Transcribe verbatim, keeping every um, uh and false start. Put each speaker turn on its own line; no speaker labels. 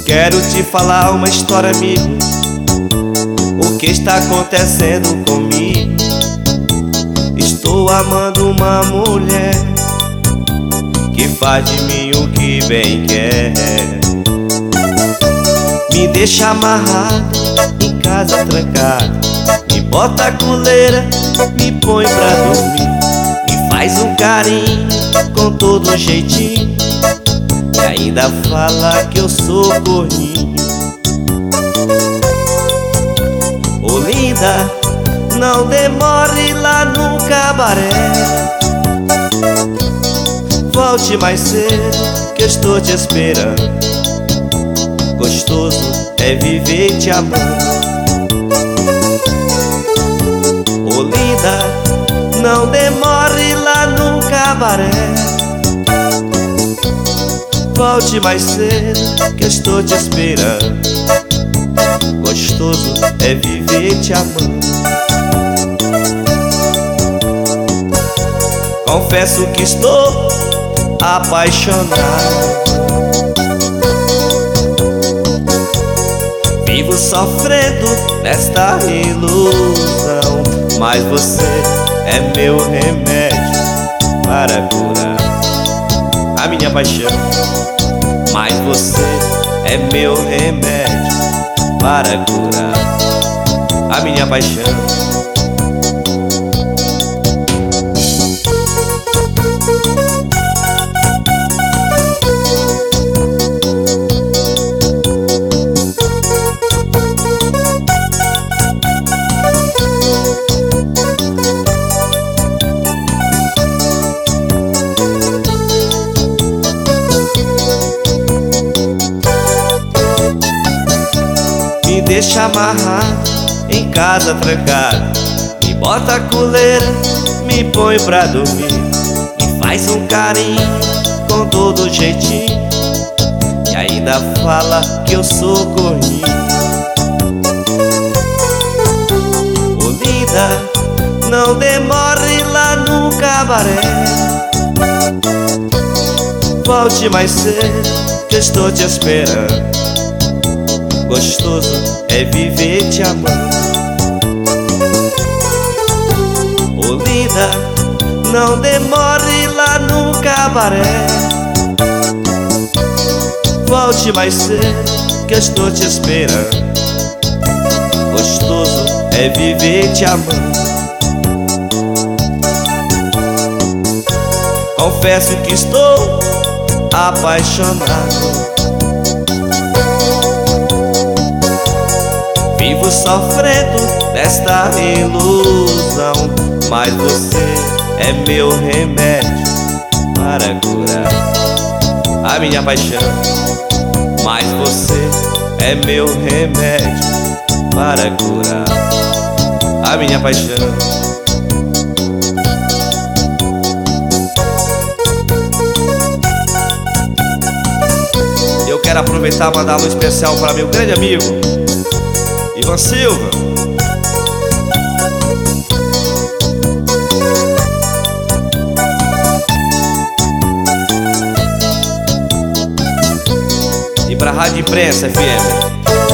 Quero te falar uma história, amigo. O que está acontecendo comigo? Estou amando uma mulher que faz de mim o que bem quer. Me deixa amarrado, em casa trancado, me bota a coleira, me põe pra dormir, me faz um carinho com todo jeitinho e ainda fala que eu sou corninho. Ô linda, não demore lá no cabaré, volte mais cedo que eu estou te esperando. Gostoso é viver te amando. Ô linda, não demore lá no cabaré, volte mais cedo que eu estou te esperando. Gostoso é viver te amando. Confesso que estou apaixonado, vivo sofrendo nesta ilusão, mas você é meu remédio para curar a minha paixão. Mas você é meu remédio para curar a minha paixão. Me deixa amarrado, em casa trancado, me bota a coleira, me põe pra dormir, me faz um carinho com todo jeitinho e ainda fala que eu sou corninho. Ô linda, não demore lá no cabaré, volte mais cedo que eu estou te esperando. Gostoso é viver te amando. Ô linda, não demore lá no cabaré, volte mais cedo que eu estou te esperando. Gostoso é viver te amando. Confesso que estou apaixonado, vivo sofrendo nesta ilusão, mas você é meu remédio para curar a minha paixão. Mas você é meu remédio para curar a minha paixão. Eu quero aproveitar e mandar um especial para meu grande amigo Ivan Silva. E pra Rádio Imprensa F M.